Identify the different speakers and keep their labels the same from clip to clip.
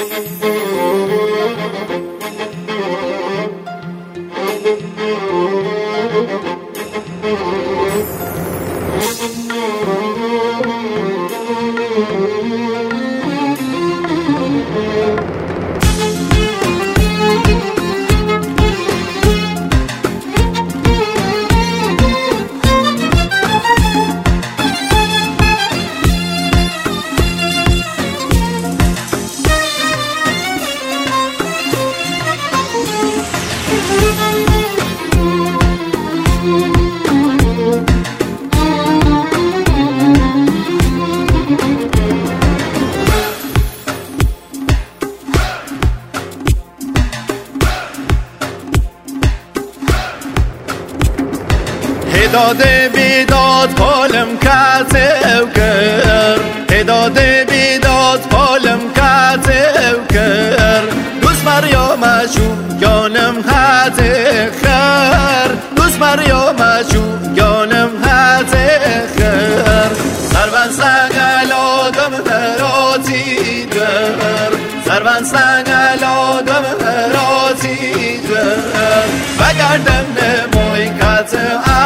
Speaker 1: هداد بیداد پالم کاتو کر هداد بیداد پالم کاتو کر دوست مریم شو جانم هات خر دوست مریم شو جانم هات خر سربن سنگل آدم هراتی در سربن سنگل آدم هراتی در بگردم نموی کات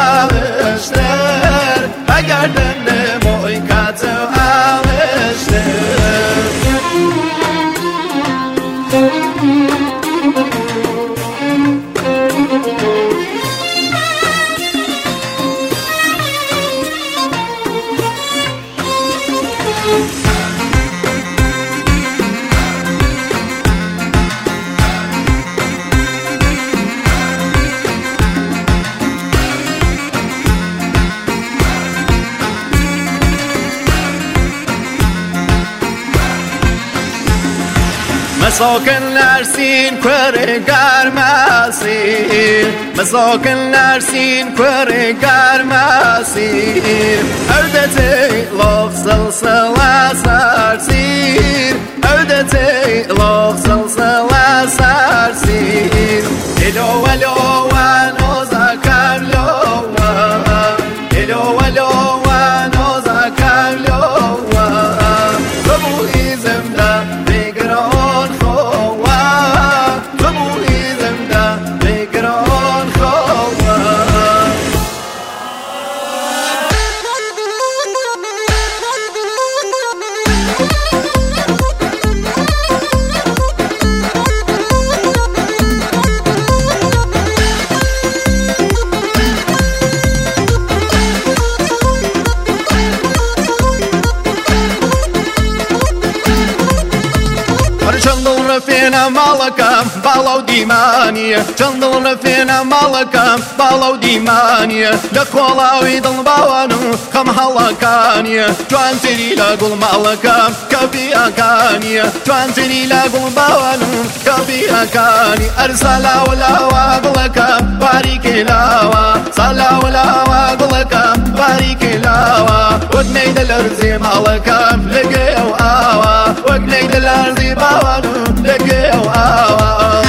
Speaker 1: آوشتر بگردم نموی کات آوشتر مساکنler sin köre garmasir مساکنler sin köre garmasir Övdete lafzal salasarsir Övdete lafzal salasarsir Elo elo vano zakarlova Elo elo vano zakarlova Kabu izemda begran فينا مالكم بالاو ديمانية جندلنا فينا مالكم بالاو ديمانية لقولا ويدل باوانو كم هلاكانية جوان تري لقل مالكم كبي أكانية جوان تري لقل باوانو كبي أكاني أرسلا ولا واقلكم باريك لاوا صلا ولا واقلكم باريك لاوا وقنيد الأرزي مالكم لقيو آوا وقنيد الأرزي باوانو لقيو آوا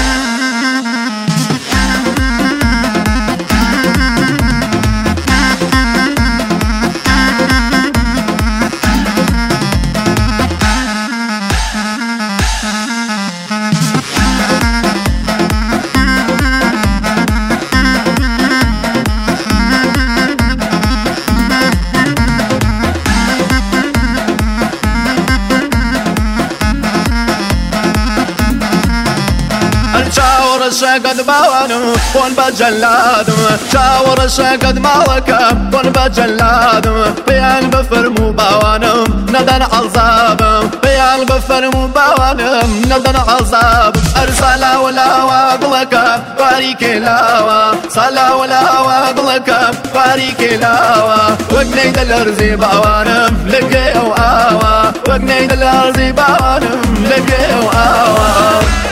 Speaker 1: شقد باوانو كون بجلادم شاور شقد مالكم كون بجلادم بيان بفرمو باوانم ندن عذابم بيان بفرمو باوانم ندن عذابم ارسلا ولا واقلكم باريك لاوا صلا ولا واقلكم باريك لاوا وقنيد الارزي باوانم لقيو آوا وقنيد الارزي باوانم لقيو آوا